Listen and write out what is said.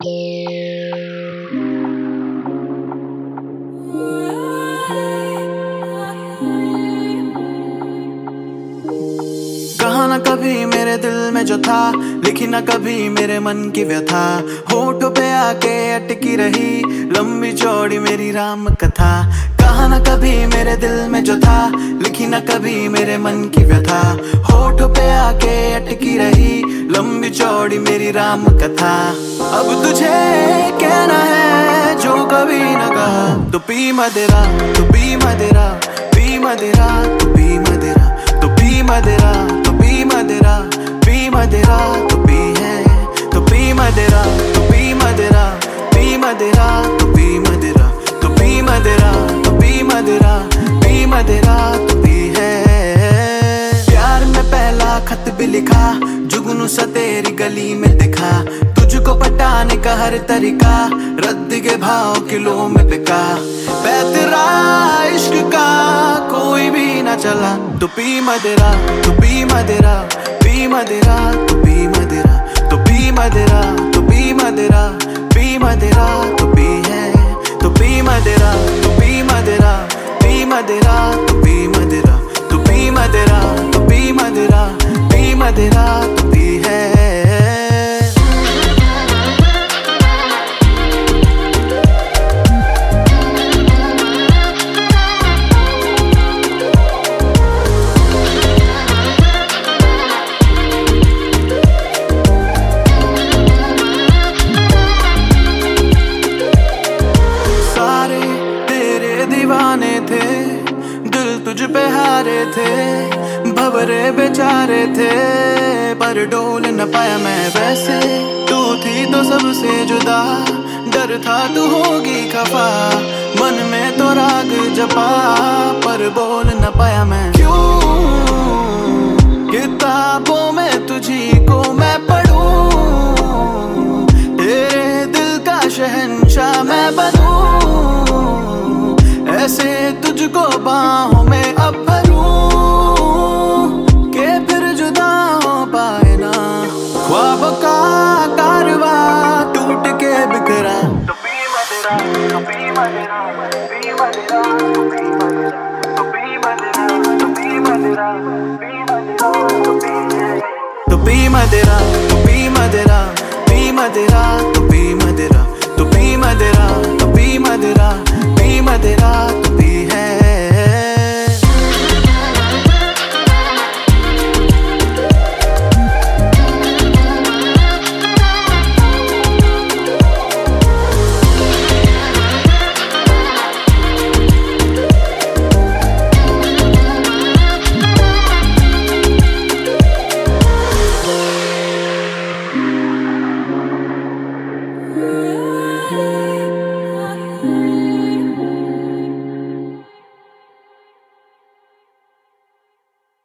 कहा ना कभी मेरे दिल में जो था, लिखी ना कभी मेरे मन की व्यथा। होठों पे आके अटकी रही लंबी चौड़ी मेरी राम कथा। कहा ना कभी मेरे दिल में जो था, लिखी ना कभी मेरे मन की व्यथा। होठों पे आके अटकी रही लंबी चौड़ी मेरी राम कथा। अब तुझे कहना है जो कभी न कहा, तो पी मदिरा, तो पी मदिरा, पी मदिरा, तो पी मदिरा, तो पी मदिरा, तो पी मदिरा, पी मदिरा, तो पी है, तो पी मदिरा, तो पी मदिरा, पी मदिरा, तो पी मदिरा, तो पी मदिरा, तो पी मदिरा, पी मदिरा, तो पी है। प्यार में पहला खत भी लिखा, जुगनू सा तेरी गली में दिखा। तुझको पटाने का हर तरीका, रद्द के भाव किलो में बिका। तेरा इश्क का कोई भी ना चला, तो पी मदिरा, तो पी मदिरा, पी मदिरा, तो पी मदिरा, तो पी मदिरा, तो पी मदिरा, पी मदिरा, तो पी है, तो पी मदिरा, तो पी मदिरा, पी मदिरा, तो पी मदिरा, तो पी मदिरा, तो पी मदिरा, पी मदिरा, तो पी है। दीवाने थे, दिल तुझ पे हारे थे, भंवरे बेचारे थे, पर डोल न पाया मैं वैसे। तू थी तो सबसे जुदा, डर था तू होगी खफा, मन में तो राग जपा, पर बोल न पाया मैं। क्यों किताबों में तुझी को मैं पढ़ूं, तेरे दिल का शहंशाह मैं बनूं, ऐसे तुझको बाहों में अब भरूं, के फिर जुदा हो पाए ना। ख्वाबों का कारवा टूट के बिखरा, तो पी मदिरा, तो पी मदिरा, पी मदिरा, तो पी मदिरा, तो पी मदिरा, तो पी मदिरा, पी मदिरा, तो पी है, तो पी मदिरा, तो पी मदिरा, पी मदिरा, तो पी मदिरा, तो पी मदिरा, तो पी मदिरा, पी मदिरा, तो